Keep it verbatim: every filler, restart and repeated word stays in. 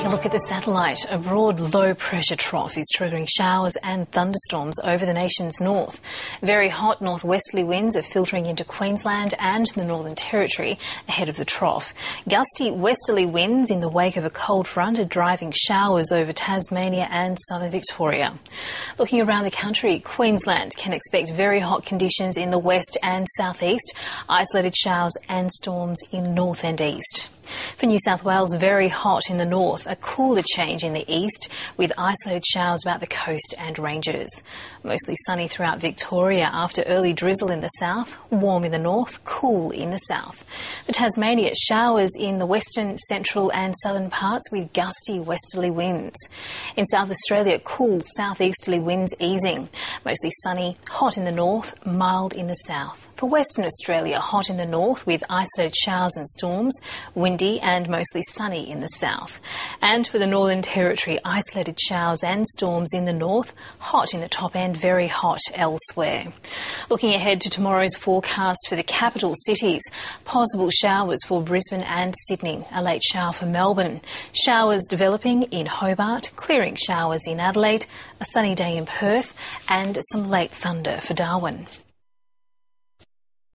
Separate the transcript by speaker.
Speaker 1: A look at the satellite. A broad low-pressure trough is triggering showers and thunderstorms over the nation's north. Very hot northwesterly winds are filtering into Queensland and the Northern Territory ahead of the trough. Gusty westerly winds in the wake of a cold front are driving showers over Tasmania and southern Victoria. Looking around the country, Queensland can expect very hot conditions in the west and southeast, isolated showers and storms in north and east. For New South Wales, very hot in the north, a cooler change in the east with isolated showers about the coast and ranges. Mostly sunny throughout Victoria after early drizzle in the south, warm in the north, cool in the south. For Tasmania, showers in the western, central and southern parts with gusty westerly winds. In South Australia, cool southeasterly winds easing. Mostly sunny, hot in the north, mild in the south. For Western Australia, hot in the north with isolated showers and storms, windy and mostly sunny in the south. And for the Northern Territory, isolated showers and storms in the north, hot in the top end, very hot elsewhere. Looking ahead to tomorrow's forecast for the capital cities, possible showers for Brisbane and Sydney, a late shower for Melbourne, showers developing in Hobart, clearing showers in Adelaide, a sunny day in Perth and some late thunder for Darwin.